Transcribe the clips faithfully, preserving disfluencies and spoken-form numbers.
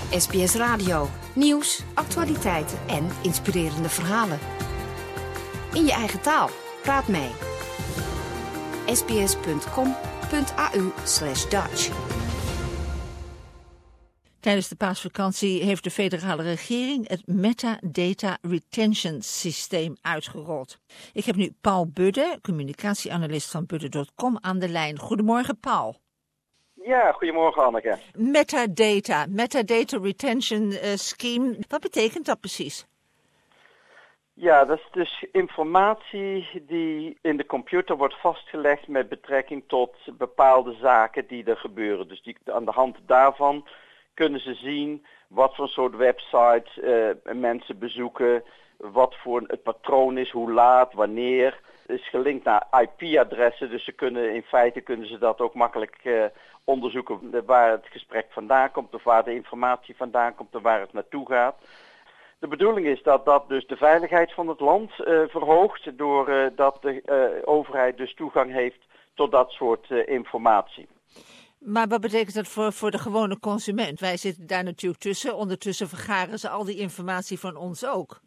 S B S Radio. Nieuws, actualiteiten en inspirerende verhalen. In je eigen taal. Praat mee. sbs.com.au slash Dutch. Tijdens de paasvakantie heeft de federale regering het Metadata Retention Systeem uitgerold. Ik heb nu Paul Budde, communicatieanalist van budde punt com, aan de lijn. Goedemorgen, Paul. Ja, goedemorgen Anneke. Metadata, Metadata Retention uh, Scheme, wat betekent dat precies? Ja, dat is dus informatie die in de computer wordt vastgelegd met betrekking tot bepaalde zaken die er gebeuren. Dus die, aan de hand daarvan kunnen ze zien wat voor soort websites uh, mensen bezoeken, wat voor het patroon is, hoe laat, wanneer. Het is gelinkt naar I P-adressen, dus ze kunnen, in feite kunnen ze dat ook makkelijk uh, onderzoeken waar het gesprek vandaan komt of waar de informatie vandaan komt en waar het naartoe gaat. De bedoeling is dat dat dus de veiligheid van het land uh, verhoogt doordat uh, de uh, overheid dus toegang heeft tot dat soort uh, informatie. Maar wat betekent dat voor, voor de gewone consument? Wij zitten daar natuurlijk tussen. Ondertussen vergaren ze al die informatie van ons ook.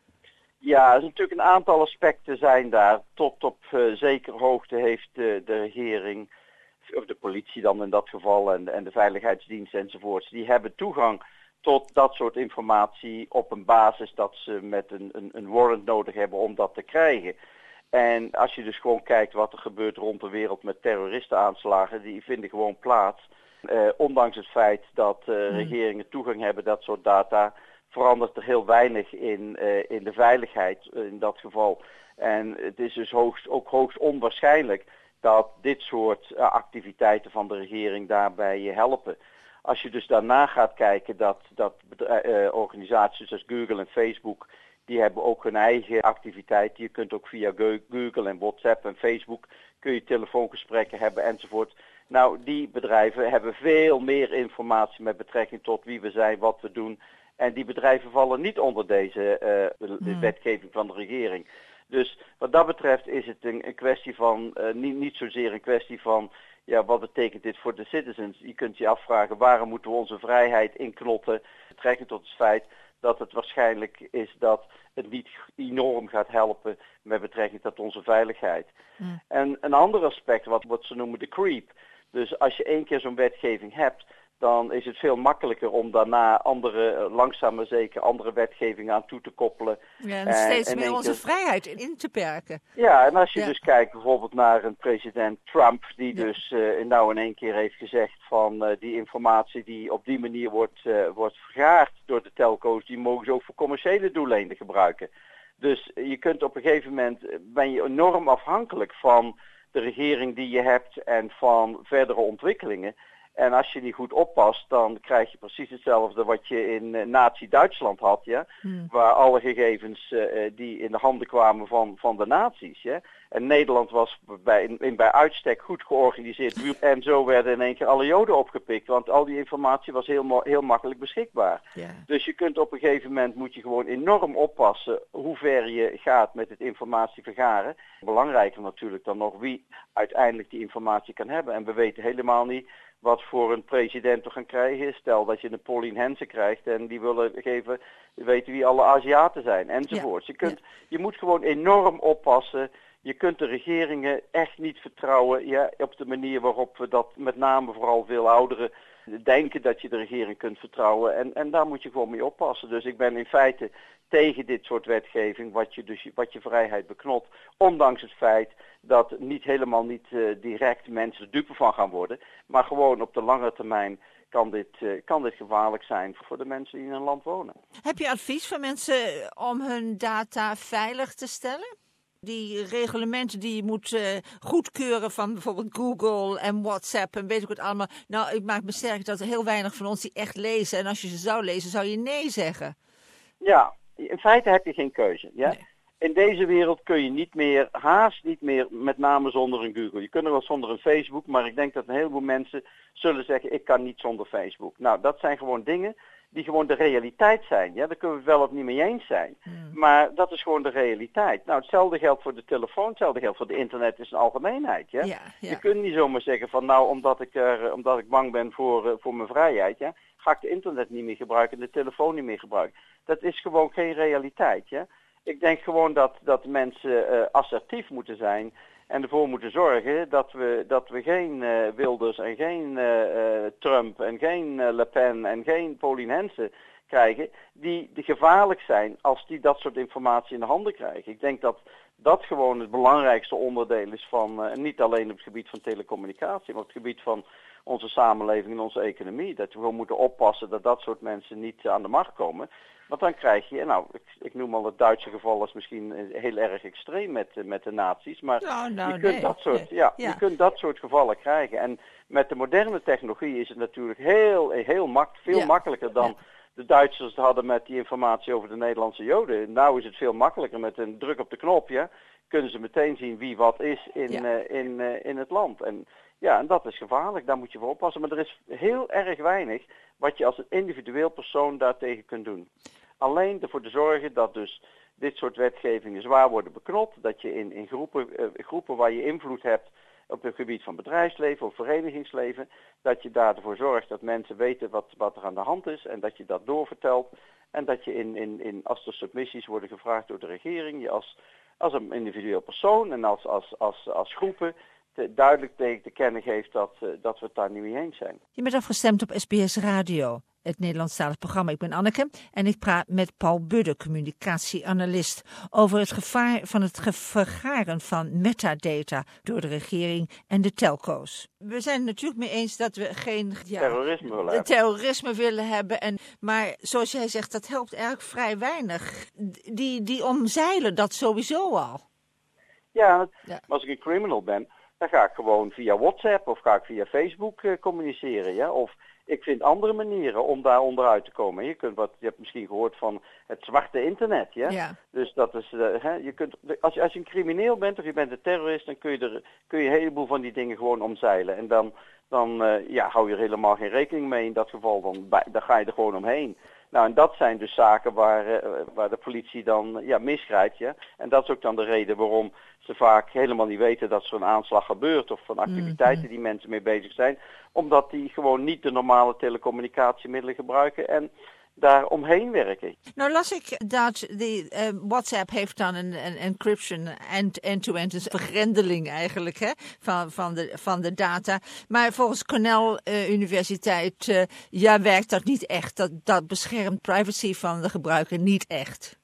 Ja, er zijn natuurlijk een aantal aspecten zijn daar. Tot op uh, zekere hoogte heeft uh, de regering, of de politie dan in dat geval, en, en de veiligheidsdienst enzovoorts, die hebben toegang tot dat soort informatie op een basis dat ze met een, een, een warrant nodig hebben om dat te krijgen. En als je dus gewoon kijkt wat er gebeurt rond de wereld met terroristenaanslagen, die vinden gewoon plaats. Uh, ondanks het feit dat uh, hmm. regeringen toegang hebben dat soort data, verandert er heel weinig in, uh, in de veiligheid uh, in dat geval. En het is dus hoogst, ook hoogst onwaarschijnlijk dat dit soort uh, activiteiten van de regering daarbij uh, helpen. Als je dus daarna gaat kijken dat, dat uh, organisaties zoals Google en Facebook, die hebben ook hun eigen activiteiten. Je kunt ook via Google en WhatsApp en Facebook kun je telefoongesprekken hebben enzovoort. Nou, die bedrijven hebben veel meer informatie met betrekking tot wie we zijn, wat we doen. En die bedrijven vallen niet onder deze uh, mm. wetgeving van de regering. Dus wat dat betreft is het een, een kwestie van, uh, niet, niet zozeer een kwestie van, ja, wat betekent dit voor de citizens? Je kunt je afvragen, waarom moeten we onze vrijheid inknotten? Betrekking tot het feit dat het waarschijnlijk is dat het niet enorm gaat helpen met betrekking tot onze veiligheid. Mm. En een ander aspect, wat, wat ze noemen de creep. Dus als je één keer zo'n wetgeving hebt, dan is het veel makkelijker om daarna andere, langzaam maar zeker, andere wetgevingen aan toe te koppelen. Ja, en steeds en, en meer onze keer vrijheid in te perken. Ja, en als je ja. dus kijkt bijvoorbeeld naar een president Trump, die ja. dus uh, nou in één keer heeft gezegd van uh, die informatie die op die manier wordt, uh, wordt vergaard door de telco's, die mogen ze ook voor commerciële doeleinden gebruiken. Dus je kunt op een gegeven moment, ben je enorm afhankelijk van de regering die je hebt en van verdere ontwikkelingen. En als je niet goed oppast, dan krijg je precies hetzelfde wat je in uh, Nazi-Duitsland had, ja? Hmm. Waar alle gegevens uh, die in de handen kwamen van, van de nazi's. Ja? En Nederland was bij, in, in, bij uitstek goed georganiseerd. En zo werden in één keer alle Joden opgepikt, want al die informatie was heel, heel makkelijk beschikbaar. Yeah. Dus je kunt op een gegeven moment, moet je gewoon enorm oppassen hoe ver je gaat met het informatie vergaren. Belangrijker natuurlijk dan nog wie uiteindelijk die informatie kan hebben. En we weten helemaal niet wat voor een president we gaan krijgen. Stel dat je een Pauline Hanson krijgt en die willen geven, weten wie alle Aziaten zijn enzovoort. Ja. Je, kunt, ja. je moet gewoon enorm oppassen. Je kunt de regeringen echt niet vertrouwen, ja, op de manier waarop we dat met name vooral veel ouderen denken dat je de regering kunt vertrouwen. En, en daar moet je gewoon mee oppassen. Dus ik ben in feite tegen dit soort wetgeving, wat je, dus, wat je vrijheid beknot. Ondanks het feit dat niet helemaal niet uh, direct mensen dupe van gaan worden. Maar gewoon op de lange termijn kan dit, uh, kan dit gevaarlijk zijn voor de mensen die in een land wonen. Heb je advies voor mensen om hun data veilig te stellen? Die reglementen die je moet uh, goedkeuren van bijvoorbeeld Google en WhatsApp en weet ik wat allemaal. Nou, ik maak me sterk dat er heel weinig van ons die echt lezen. En als je ze zou lezen, zou je nee zeggen. Ja, in feite heb je geen keuze. Ja? Nee. In deze wereld kun je niet meer, haast niet meer, met name zonder een Google. Je kunt er wel zonder een Facebook, maar ik denk dat een heleboel mensen zullen zeggen, ik kan niet zonder Facebook. Nou, dat zijn gewoon dingen die gewoon de realiteit zijn. Ja, daar kunnen we het wel of niet mee eens zijn. Hmm. Maar dat is gewoon de realiteit. Nou, hetzelfde geldt voor de telefoon, hetzelfde geldt voor de internet in zijn algemeenheid. Ja? Ja, ja. Je kunt niet zomaar zeggen van nou, omdat ik, er, omdat ik bang ben voor, uh, voor mijn vrijheid, ja, ga ik de internet niet meer gebruiken, de telefoon niet meer gebruiken. Dat is gewoon geen realiteit. Ja? Ik denk gewoon dat, dat mensen uh, assertief moeten zijn en ervoor moeten zorgen dat we, dat we geen uh, Wilders en geen uh, uh, Trump en geen uh, Le Pen en geen Pauline Hensen krijgen die, die gevaarlijk zijn als die dat soort informatie in de handen krijgen. Ik denk dat dat gewoon het belangrijkste onderdeel is van, uh, niet alleen op het gebied van telecommunicatie, maar op het gebied van onze samenleving en onze economie. Dat we gewoon moeten oppassen dat dat soort mensen niet aan de macht komen. Want dan krijg je, nou, ik, ik noem al het Duitse geval als misschien heel erg extreem met, met de nazi's, maar nou, nou, je, kunt nee. dat soort, ja, ja. je kunt dat soort gevallen krijgen. En met de moderne technologie is het natuurlijk heel, heel mak, veel ja. makkelijker dan... Ja. De Duitsers het hadden met die informatie over de Nederlandse Joden. Nou is het veel makkelijker met een druk op de knop, ja, kunnen ze meteen zien wie wat is in, ja. uh, in, uh, in het land. En ja, en dat is gevaarlijk, daar moet je voor oppassen. Maar er is heel erg weinig wat je als een individueel persoon daartegen kunt doen. Alleen ervoor te zorgen dat dus dit soort wetgevingen zwaar worden beknopt. Dat je in, in groepen, uh, groepen waar je invloed hebt op het gebied van bedrijfsleven of verenigingsleven, dat je daarvoor zorgt dat mensen weten wat, wat er aan de hand is en dat je dat doorvertelt. En dat je in, in, in, als er submissies worden gevraagd door de regering, je als, als een individueel persoon en als, als, als, als groepen te, duidelijk tegen te kennen geeft dat, uh, dat we het daar niet mee eens zijn. Je bent afgestemd op S B S Radio, het Nederlandstalig programma. Ik ben Anneke en ik praat met Paul Budde, communicatieanalist, over het gevaar van het vergaren van metadata door de regering en de telco's. We zijn het natuurlijk mee eens dat we geen ja, terrorisme willen hebben. terrorisme willen hebben. En, maar zoals jij zegt, dat helpt eigenlijk vrij weinig. Die, die omzeilen dat sowieso al. Ja, ja, maar als ik een criminal ben, dan ga ik gewoon via WhatsApp of ga ik via Facebook uh, communiceren, ja, of ik vind andere manieren om daar onderuit te komen. Je kunt wat, je hebt misschien gehoord van het zwarte internet, ja. ja. Dus dat is, uh, hè, je kunt, als je als je een crimineel bent of je bent een terrorist, dan kun je er, kun je een heleboel van die dingen gewoon omzeilen. En dan, dan uh, ja, hou je er helemaal geen rekening mee in dat geval. Dan, dan ga je er gewoon omheen. Nou, en dat zijn dus zaken waar, uh, waar de politie dan ja, misgrijpt, ja. En dat is ook dan de reden waarom ze vaak helemaal niet weten dat er een aanslag gebeurt of van activiteiten mm-hmm. die mensen mee bezig zijn. Omdat die gewoon niet de normale telecommunicatiemiddelen gebruiken en daar omheen werken. Nou las ik dat die, uh, WhatsApp heeft dan een, een encryption end-to-end, een vergrendeling eigenlijk hè, van, van, de, van de data. Maar volgens Cornell uh, Universiteit uh, ja, werkt dat niet echt. Dat, dat beschermt privacy van de gebruiker niet echt.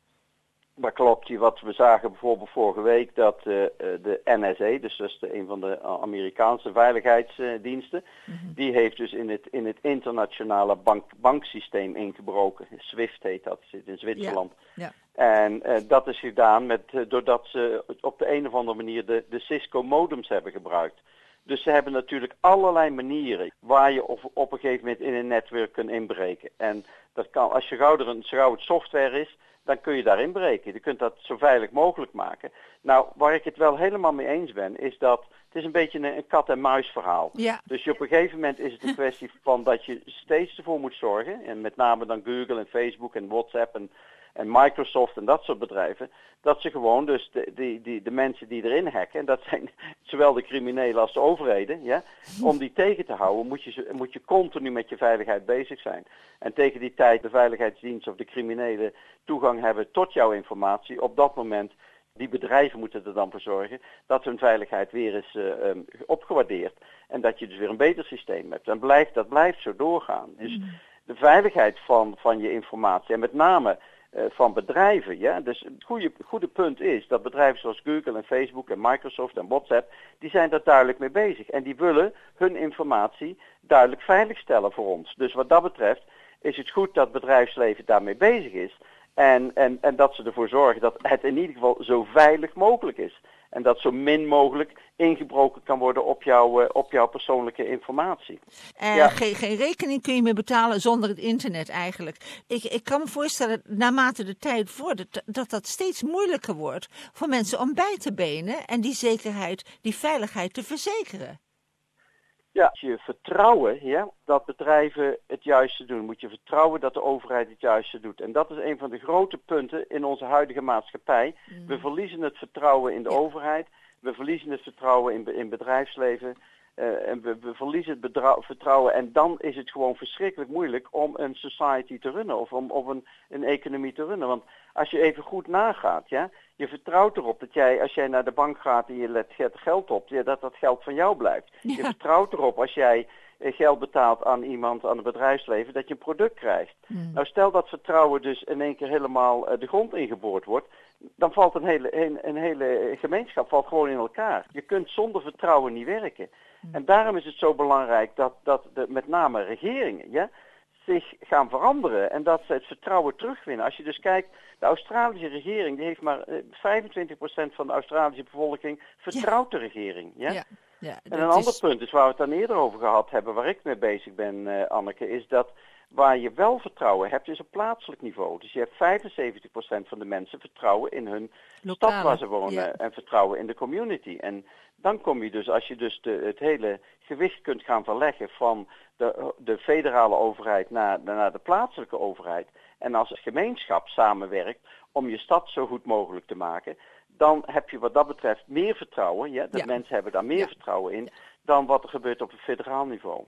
Dat klopt. Wat we zagen bijvoorbeeld vorige week dat uh, de N S A, dus dat is de, een van de Amerikaanse veiligheidsdiensten, mm-hmm. die heeft dus in het, in het internationale bank, banksysteem ingebroken. SWIFT heet dat, zit in Zwitserland. Ja. Ja. En uh, dat is gedaan met, uh, doordat ze op de een of andere manier de, de Cisco modems hebben gebruikt. Dus ze hebben natuurlijk allerlei manieren waar je op, op een gegeven moment in een netwerk kunt inbreken. En dat kan, als je gauw er een, zo gauw het software is, dan kun je daar inbreken. Je kunt dat zo veilig mogelijk maken. Nou, waar ik het wel helemaal mee eens ben, is dat het is een beetje een, een kat-en-muis verhaal. Ja. Dus je op een gegeven moment is het een kwestie van dat je steeds ervoor moet zorgen, en met name dan Google en Facebook en WhatsApp en, en Microsoft en dat soort bedrijven, dat ze gewoon dus de, die, die, de mensen die erin hacken, en dat zijn zowel de criminelen als de overheden, ja, om die tegen te houden moet je, moet je continu met je veiligheid bezig zijn. En tegen die tijd de veiligheidsdienst of de criminelen toegang hebben tot jouw informatie, op dat moment, die bedrijven moeten er dan voor zorgen dat hun veiligheid weer is uh, um, opgewaardeerd. En dat je dus weer een beter systeem hebt. En blijft, dat blijft zo doorgaan. Dus de veiligheid van, van je informatie en met name uh, van bedrijven. Ja? Dus het goede, goede punt is dat bedrijven zoals Google en Facebook en Microsoft en WhatsApp, die zijn daar duidelijk mee bezig. En die willen hun informatie duidelijk veiligstellen voor ons. Dus wat dat betreft is het goed dat het bedrijfsleven daarmee bezig is. En, en, en dat ze ervoor zorgen dat het in ieder geval zo veilig mogelijk is. En dat zo min mogelijk ingebroken kan worden op, jou, uh, op jouw persoonlijke informatie. Uh, ja. geen, geen rekening kun je meer betalen zonder het internet eigenlijk. Ik, ik kan me voorstellen, naarmate de tijd vordert, dat dat steeds moeilijker wordt voor mensen om bij te benen en die zekerheid, die veiligheid te verzekeren. Ja, moet je vertrouwen ja, dat bedrijven het juiste doen. Moet je vertrouwen dat de overheid het juiste doet. En dat is een van de grote punten in onze huidige maatschappij. Mm. We verliezen het vertrouwen in de ja. overheid. We verliezen het vertrouwen in, in bedrijfsleven. Uh, en we, we verliezen het bedrouw- vertrouwen en dan is het gewoon verschrikkelijk moeilijk om een society te runnen of om of een, een economie te runnen. Want als je even goed nagaat, ja, je vertrouwt erop dat jij, als jij naar de bank gaat en je let geld op, ja, dat dat geld van jou blijft. Ja. Je vertrouwt erop als jij geld betaalt aan iemand, aan het bedrijfsleven, dat je een product krijgt. Hmm. Nou, stel dat vertrouwen dus in één keer helemaal uh, de grond ingeboord wordt, dan valt een hele, een, een hele gemeenschap valt gewoon in elkaar. Je kunt zonder vertrouwen niet werken. Hmm. En daarom is het zo belangrijk dat, dat de, met name regeringen, ja, zich gaan veranderen en dat ze het vertrouwen terugwinnen. Als je dus kijkt, de Australische regering, die heeft maar vijfentwintig procent van de Australische bevolking vertrouwt ja. de regering. Ja? Ja. Ja, en een ander is... punt is waar we het dan eerder over gehad hebben, waar ik mee bezig ben, uh, Anneke, is dat waar je wel vertrouwen hebt, is op plaatselijk niveau. Dus je hebt vijfenzeventig procent van de mensen vertrouwen in hun Lokale, stad waar ze wonen ja. en vertrouwen in de community. En dan kom je dus, als je dus de, het hele gewicht kunt gaan verleggen van de, de federale overheid naar, naar de plaatselijke overheid en als gemeenschap samenwerkt om je stad zo goed mogelijk te maken, dan heb je wat dat betreft meer vertrouwen, ja, de ja. mensen hebben daar meer ja. vertrouwen in, dan wat er gebeurt op het federaal niveau.